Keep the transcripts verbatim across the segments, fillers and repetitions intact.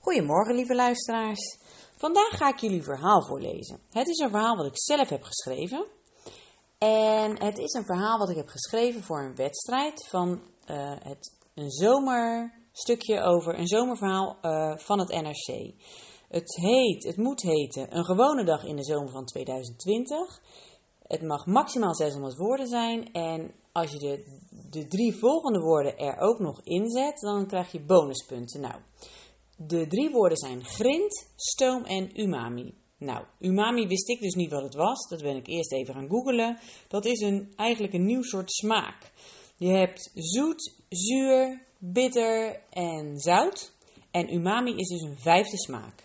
Goedemorgen, lieve luisteraars. Vandaag ga ik jullie een verhaal voorlezen. Het is een verhaal wat ik zelf heb geschreven. En het is een verhaal wat ik heb geschreven voor een wedstrijd van uh, het, een zomerstukje over een zomerverhaal uh, van het N R C. Het heet, het moet heten, een gewone dag in de zomer van tweeduizend twintig. Het mag maximaal zeshonderd woorden zijn. En als je de, de drie volgende woorden er ook nog inzet, dan krijg je bonuspunten. Nou, de drie woorden zijn grind, stoom en umami. Nou, umami wist ik dus niet wat het was. Dat ben ik eerst even gaan googlen. Dat is een, eigenlijk een nieuw soort smaak. Je hebt zoet, zuur, bitter en zout. En umami is dus een vijfde smaak.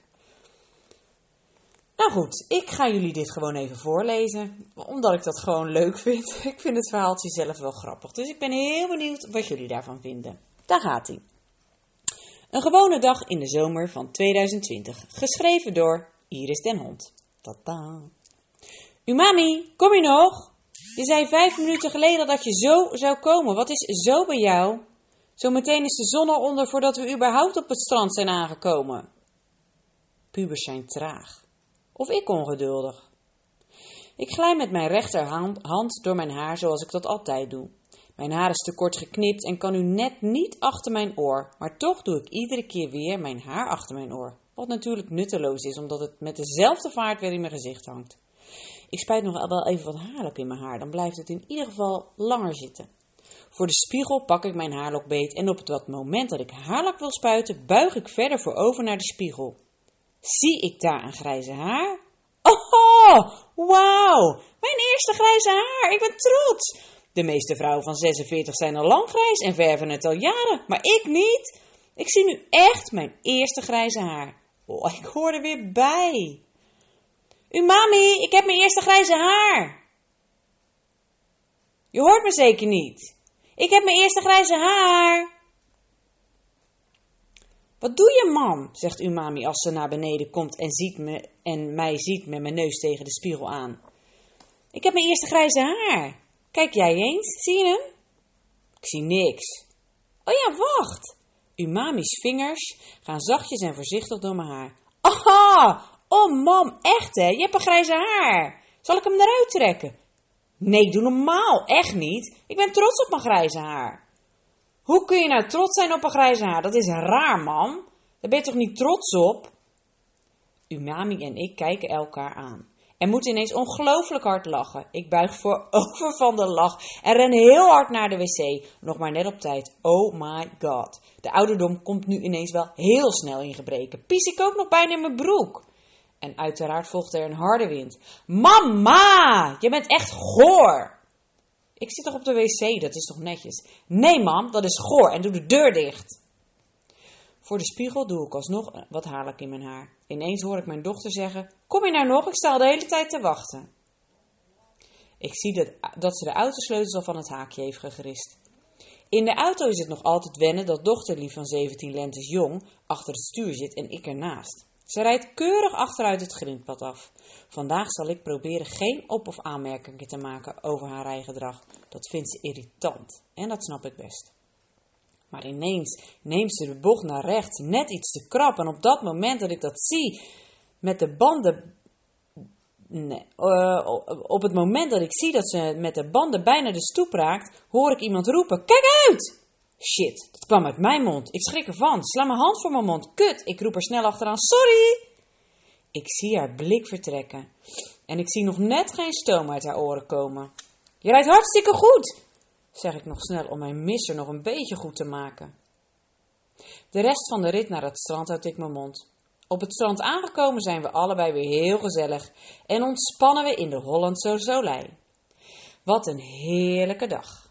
Nou goed, ik ga jullie dit gewoon even voorlezen. Omdat ik dat gewoon leuk vind. Ik vind het verhaaltje zelf wel grappig. Dus ik ben heel benieuwd wat jullie daarvan vinden. Daar gaat ie. Een gewone dag in de zomer van tweeduizend twintig. Geschreven door Iris den Hond. Tada. Umami, kom je nog? Je zei vijf minuten geleden dat je zo zou komen. Wat is zo bij jou? Zometeen is de zon al onder voordat we überhaupt op het strand zijn aangekomen. Pubers zijn traag. Of ik ongeduldig. Ik glij met mijn rechterhand door mijn haar zoals ik dat altijd doe. Mijn haar is te kort geknipt en kan nu net niet achter mijn oor, maar toch doe ik iedere keer weer mijn haar achter mijn oor. Wat natuurlijk nutteloos is, omdat het met dezelfde vaart weer in mijn gezicht hangt. Ik spuit nog wel even wat haarlok in mijn haar, dan blijft het in ieder geval langer zitten. Voor de spiegel pak ik mijn haarlok beet en op het moment dat ik haarlok wil spuiten, buig ik verder voorover naar de spiegel. Zie ik daar een grijze haar? Oh, wauw, mijn eerste grijze haar, ik ben trots! De meeste vrouwen van zesenveertig zijn al lang grijs en verven het al jaren, maar ik niet. Ik zie nu echt mijn eerste grijze haar. Oh, ik hoor er weer bij. Umami, ik heb mijn eerste grijze haar. Je hoort me zeker niet. Ik heb mijn eerste grijze haar. Wat doe je, mam? Zegt Umami als ze naar beneden komt en, ziet me, en mij ziet met mijn neus tegen de spiegel aan. Ik heb mijn eerste grijze haar. Kijk jij eens, zie je hem? Ik zie niks. Oh ja, wacht. Umami's vingers gaan zachtjes en voorzichtig door mijn haar. Aha, oh mam, echt hè, je hebt een grijze haar. Zal ik hem eruit trekken? Nee, doe normaal, echt niet. Ik ben trots op mijn grijze haar. Hoe kun je nou trots zijn op een grijze haar? Dat is raar, mam. Daar ben je toch niet trots op? Umami en ik kijken elkaar aan. En moet ineens ongelooflijk hard lachen. Ik buig voorover van de lach en ren heel hard naar de wc. Nog maar net op tijd. Oh my god. De ouderdom komt nu ineens wel heel snel in gebreken. Pies ik ook nog bijna in mijn broek. En uiteraard volgt er een harde wind. Mama, je bent echt goor. Ik zit toch op de wc, dat is toch netjes? Nee mam, dat is goor en doe de deur dicht. Voor de spiegel doe ik alsnog wat haarlok in mijn haar. Ineens hoor ik mijn dochter zeggen, kom je nou nog? Ik sta al de hele tijd te wachten. Ik zie dat, dat ze de autosleutels al van het haakje heeft gegrist. In de auto is het nog altijd wennen dat dochterlief van zeventien lentes jong achter het stuur zit en ik ernaast. Ze rijdt keurig achteruit het grindpad af. Vandaag zal ik proberen geen op- of aanmerkingen te maken over haar rijgedrag. Dat vindt ze irritant en dat snap ik best. Maar ineens neemt ze de bocht naar rechts, net iets te krap. En op dat moment dat ik dat zie, met de banden... Nee, uh, op het moment dat ik zie dat ze met de banden bijna de stoep raakt, hoor ik iemand roepen, kijk uit! Shit, dat kwam uit mijn mond. Ik schrik ervan, sla mijn hand voor mijn mond. Kut, ik roep er snel achteraan, sorry! Ik zie haar blik vertrekken. En ik zie nog net geen stoom uit haar oren komen. Je rijdt hartstikke goed! Zeg ik nog snel om mijn misser nog een beetje goed te maken. De rest van de rit naar het strand houd ik mijn mond. Op het strand aangekomen zijn we allebei weer heel gezellig en ontspannen we in de Hollandse Soleil. Wat een heerlijke dag.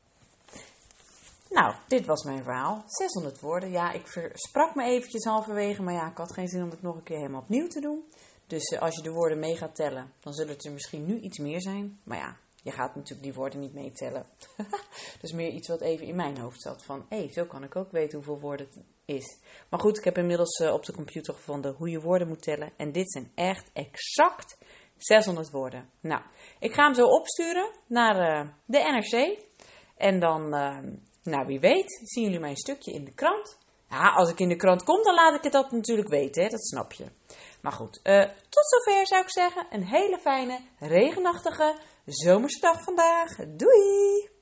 Nou, dit was mijn verhaal. zeshonderd woorden. Ja, ik versprak me eventjes halverwege, maar ja, ik had geen zin om het nog een keer helemaal opnieuw te doen. Dus uh, als je de woorden mee gaat tellen, dan zullen het er misschien nu iets meer zijn. Maar ja, je gaat natuurlijk die woorden niet meetellen. Dus meer iets wat even in mijn hoofd zat. Van, hé, hey, zo kan ik ook weten hoeveel woorden het is. Maar goed, ik heb inmiddels uh, op de computer gevonden hoe je woorden moet tellen. En dit zijn echt exact zeshonderd woorden. Nou, ik ga hem zo opsturen naar uh, de N R C. En dan, uh, nou wie weet, zien jullie mijn stukje in de krant. Ja, als ik in de krant kom, dan laat ik het dat natuurlijk weten, hè? Dat snap je. Maar goed, uh, tot zover zou ik zeggen. Een hele fijne, regenachtige zomerse dag vandaag. Doei!